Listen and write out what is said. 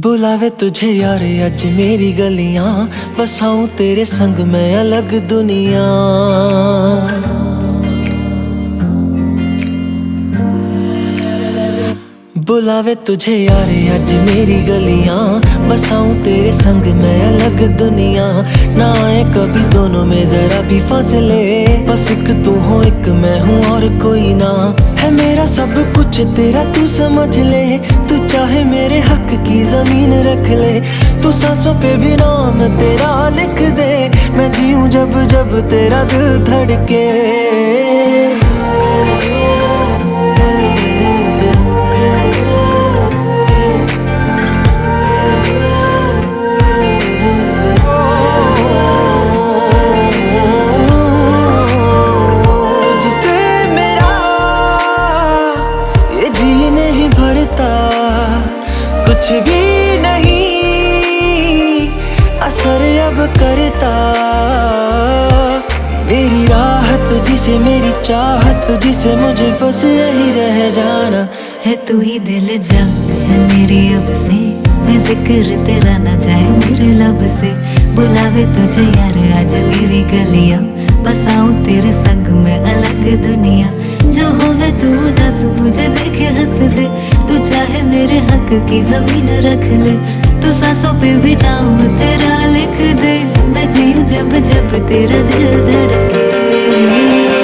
बुलावे तुझे यार आज मेरी गलियां, बसाऊं तेरे संग मैं अलग दुनिया। बुलावे तुझे यार आज मेरी गलियां, बसाऊं तेरे संग मैं अलग दुनिया। ना आए कभी दोनों में जरा भी फासले, बस एक तू हो एक मैं हूँ और कोई ना। है मेरा सब कुछ तेरा तू समझ ले, तू चाहे मेरे हक की जमीन रख ले। तू सांसों पे भी नाम तेरा लिख दे, मैं जीऊं जब जब तेरा दिल धड़के। कुछ भी नहीं असर अब करता, मेरी राहत तुझी से मेरी चाहत तुझी से, मुझे बस यही रह जाना है। तू ही दिल जान है मेरी अब से, मैं जिक्र तेरा ना चाहे मेरे लब से। बुलावे तुझे यार आज मेरी गलियां, बसाऊं तेरे संग में अलग दुनिया। जो होवे तू दस मुझे देखे हंस दे, तू चाहे मेरे हक की जमीन रख ले। तू सांसों पे भी नाम तेरा लिख दे, मैं जीऊं जब जब तेरा दिल धड़के।